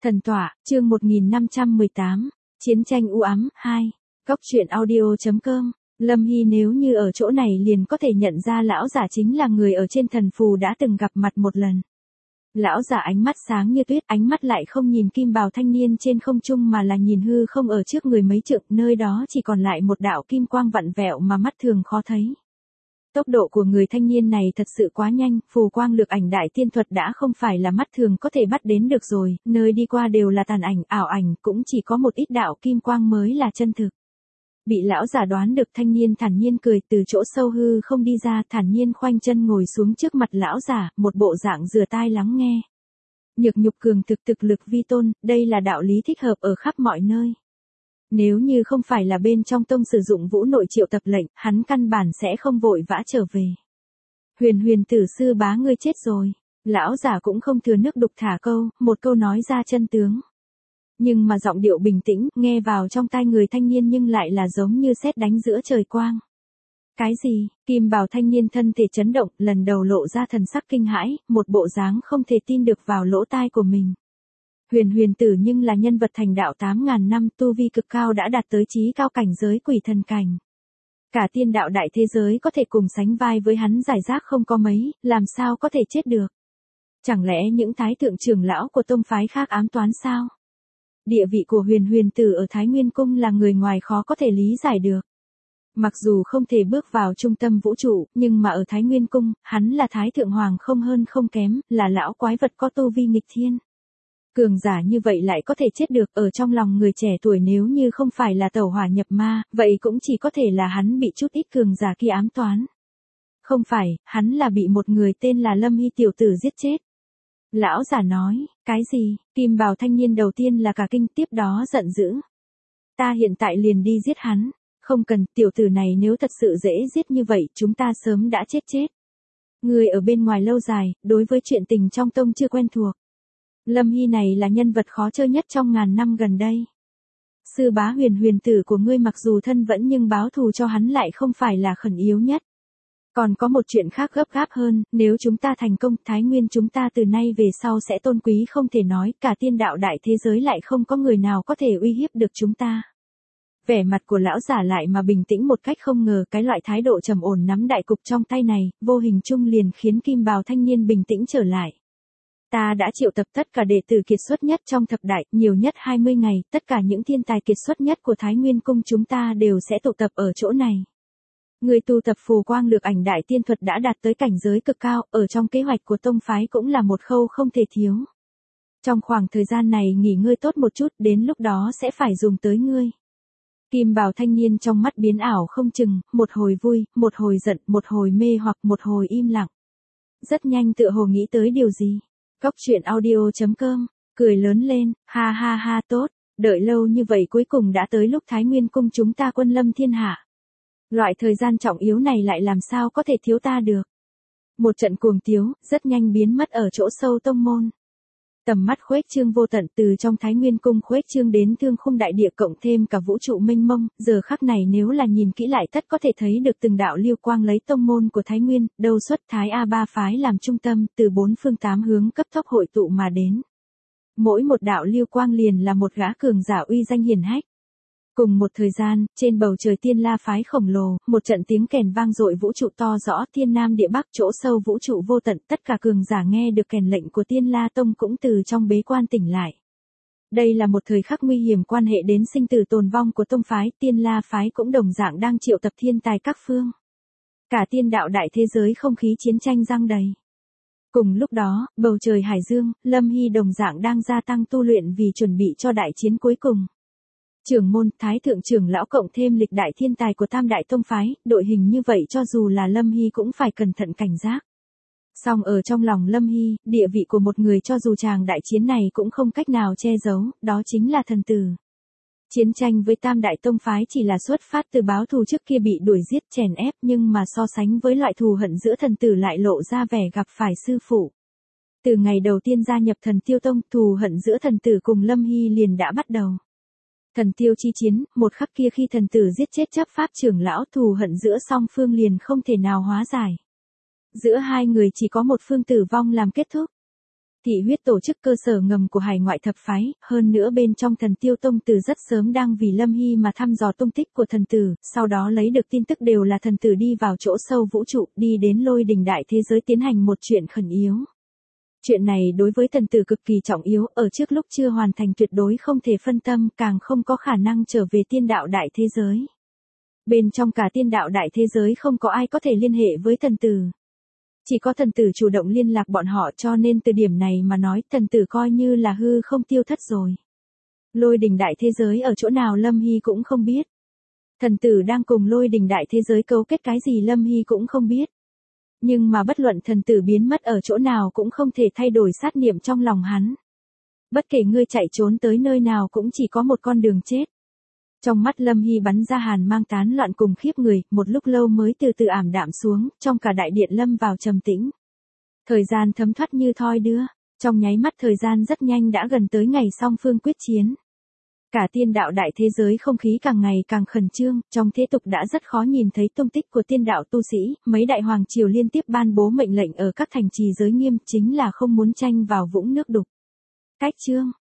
Thần tọa, chương 1518, Chiến tranh u ám, 2. Góc truyện audio.com. Lâm Hy nếu như ở chỗ này liền có thể nhận ra lão giả chính là người ở trên thần phù đã từng gặp mặt một lần. Lão giả ánh mắt sáng như tuyết, ánh mắt lại không nhìn kim bào thanh niên trên không trung mà là nhìn hư không ở trước người mấy trượng, nơi đó chỉ còn lại một đạo kim quang vặn vẹo mà mắt thường khó thấy. Tốc độ của người thanh niên này thật sự quá nhanh, phù quang lược ảnh đại tiên thuật đã không phải là mắt thường có thể bắt đến được rồi, nơi đi qua đều là tàn ảnh, ảo ảnh, cũng chỉ có một ít đạo kim quang mới là chân thực. Bị lão giả đoán được, thanh niên thản nhiên cười từ chỗ sâu hư không đi ra, thản nhiên khoanh chân ngồi xuống trước mặt lão giả, một bộ dạng rửa tai lắng nghe. Nhược nhục cường thực, thực lực vi tôn, đây là đạo lý thích hợp ở khắp mọi nơi. Nếu như không phải là bên trong tông sử dụng vũ nội triệu tập lệnh, hắn căn bản sẽ không vội vã trở về. Huyền tử sư bá ngươi chết rồi. Lão giả cũng không thừa nước đục thả câu, một câu nói ra chân tướng. Nhưng mà giọng điệu bình tĩnh, nghe vào trong tai người thanh niên nhưng lại là giống như sét đánh giữa trời quang. Cái gì? Kim bào thanh niên thân thể chấn động, lần đầu lộ ra thần sắc kinh hãi, một bộ dáng không thể tin được vào lỗ tai của mình. Huyền tử nhưng là nhân vật thành đạo 8.000 năm, tu vi cực cao đã đạt tới chí cao cảnh giới quỷ thần cảnh. Cả tiên đạo đại thế giới có thể cùng sánh vai với hắn giải rác không có mấy, làm sao có thể chết được. Chẳng lẽ những thái thượng trưởng lão của tông phái khác ám toán sao? Địa vị của huyền tử ở Thái Nguyên Cung là người ngoài khó có thể lý giải được. Mặc dù không thể bước vào trung tâm vũ trụ, nhưng mà ở Thái Nguyên Cung, hắn là Thái Thượng Hoàng không hơn không kém, là lão quái vật có tu vi nghịch thiên. Cường giả như vậy lại có thể chết được, ở trong lòng người trẻ tuổi nếu như không phải là tẩu hỏa nhập ma, vậy cũng chỉ có thể là hắn bị chút ít cường giả kia ám toán. Không phải, hắn là bị một người tên là Lâm Hy tiểu tử giết chết. Lão giả nói, cái gì? Kim bào thanh niên đầu tiên là cả kinh, tiếp đó giận dữ. Ta hiện tại liền đi giết hắn. Không cần, tiểu tử này nếu thật sự dễ giết như vậy, chúng ta sớm đã chết. Người ở bên ngoài lâu dài, đối với chuyện tình trong tông chưa quen thuộc. Lâm Hy này là nhân vật khó chơi nhất trong ngàn năm gần đây. Sư bá huyền tử của ngươi mặc dù thân vẫn nhưng báo thù cho hắn lại không phải là khẩn yếu nhất. Còn có một chuyện khác gấp gáp hơn, nếu chúng ta thành công, Thái Nguyên chúng ta từ nay về sau sẽ tôn quý không thể nói, cả tiên đạo đại thế giới lại không có người nào có thể uy hiếp được chúng ta. Vẻ mặt của lão giả lại mà bình tĩnh một cách không ngờ, cái loại thái độ trầm ổn nắm đại cục trong tay này, vô hình chung liền khiến kim bào thanh niên bình tĩnh trở lại. Ta đã triệu tập tất cả đệ tử kiệt xuất nhất trong thập đại, nhiều nhất 20 ngày, tất cả những thiên tài kiệt xuất nhất của Thái Nguyên Cung chúng ta đều sẽ tụ tập ở chỗ này. Người tu tập phù quang lược ảnh đại tiên thuật đã đạt tới cảnh giới cực cao, ở trong kế hoạch của tông phái cũng là một khâu không thể thiếu. Trong khoảng thời gian này nghỉ ngơi tốt một chút, đến lúc đó sẽ phải dùng tới ngươi. Kim bào thanh niên trong mắt biến ảo không chừng, một hồi vui, một hồi giận, một hồi mê hoặc một hồi im lặng. Rất nhanh tựa hồ nghĩ tới điều gì. Góc truyện audio.com, cười lớn lên, ha ha tốt, đợi lâu như vậy cuối cùng đã tới lúc Thái Nguyên Cung chúng ta quân lâm thiên hạ. Loại thời gian trọng yếu này lại làm sao có thể thiếu ta được. Một trận cuồng tiếu, rất nhanh biến mất ở chỗ sâu tông môn. Tầm mắt khuếch trương vô tận, từ trong Thái Nguyên Cung khuếch trương đến thương khung đại địa cộng thêm cả vũ trụ mênh mông, giờ khắc này nếu là nhìn kỹ lại tất có thể thấy được từng đạo lưu quang lấy tông môn của Thái Nguyên, đâu xuất Thái A3 phái làm trung tâm, từ bốn phương tám hướng cấp tốc hội tụ mà đến. Mỗi một đạo lưu quang liền là một gã cường giả uy danh hiển hách. Cùng một thời gian, trên bầu trời Tiên La phái khổng lồ, một trận tiếng kèn vang dội vũ trụ to rõ, thiên nam địa bắc chỗ sâu vũ trụ vô tận, tất cả cường giả nghe được kèn lệnh của Tiên La tông cũng từ trong bế quan tỉnh lại. Đây là một thời khắc nguy hiểm quan hệ đến sinh tử tồn vong của tông phái, Tiên La phái cũng đồng dạng đang triệu tập thiên tài các phương. Cả tiên đạo đại thế giới không khí chiến tranh giăng đầy. Cùng lúc đó, bầu trời Hải Dương, Lâm Hy đồng dạng đang gia tăng tu luyện vì chuẩn bị cho đại chiến cuối cùng. Trưởng môn, thái thượng trưởng lão cộng thêm lịch đại thiên tài của tam đại tông phái, đội hình như vậy cho dù là Lâm Hy cũng phải cẩn thận cảnh giác. Song ở trong lòng Lâm Hy, địa vị của một người cho dù chàng đại chiến này cũng không cách nào che giấu, đó chính là thần tử. Chiến tranh với tam đại tông phái chỉ là xuất phát từ báo thù trước kia bị đuổi giết chèn ép, nhưng mà so sánh với loại thù hận giữa thần tử lại lộ ra vẻ gặp phải sư phụ. Từ ngày đầu tiên gia nhập Thần Tiêu Tông, thù hận giữa thần tử cùng Lâm Hy liền đã bắt đầu. Thần tiêu chi chiến, một khắc kia khi thần tử giết chết chấp pháp trưởng lão, thù hận giữa song phương liền không thể nào hóa giải. Giữa hai người chỉ có một phương tử vong làm kết thúc. Thị huyết tổ chức cơ sở ngầm của hải ngoại thập phái, hơn nữa bên trong Thần Tiêu Tông từ rất sớm đang vì Lâm Hy mà thăm dò tung tích của thần tử, sau đó lấy được tin tức đều là thần tử đi vào chỗ sâu vũ trụ, đi đến Lôi Đình đại thế giới tiến hành một chuyện khẩn yếu. Chuyện này đối với thần tử cực kỳ trọng yếu, ở trước lúc chưa hoàn thành tuyệt đối không thể phân tâm, càng không có khả năng trở về tiên đạo đại thế giới. Bên trong cả tiên đạo đại thế giới không có ai có thể liên hệ với thần tử. Chỉ có thần tử chủ động liên lạc bọn họ, cho nên từ điểm này mà nói thần tử coi như là hư không tiêu thất rồi. Lôi Đình đại thế giới ở chỗ nào Lâm Hy cũng không biết. Thần tử đang cùng Lôi Đình đại thế giới cấu kết cái gì Lâm Hy cũng không biết. Nhưng mà bất luận thần tử biến mất ở chỗ nào cũng không thể thay đổi sát niệm trong lòng hắn. Bất kể ngươi chạy trốn tới nơi nào cũng chỉ có một con đường chết. Trong mắt Lâm Hy bắn ra hàn mang tán loạn cùng khiếp người, một lúc lâu mới từ từ ảm đạm xuống, trong cả đại điện lâm vào trầm tĩnh. Thời gian thấm thoát như thoi đưa, trong nháy mắt thời gian rất nhanh đã gần tới ngày song phương quyết chiến. Cả tiên đạo đại thế giới không khí càng ngày càng khẩn trương, trong thế tục đã rất khó nhìn thấy tung tích của tiên đạo tu sĩ, mấy đại hoàng triều liên tiếp ban bố mệnh lệnh ở các thành trì giới nghiêm chính là không muốn tranh vào vũng nước đục. Cách chương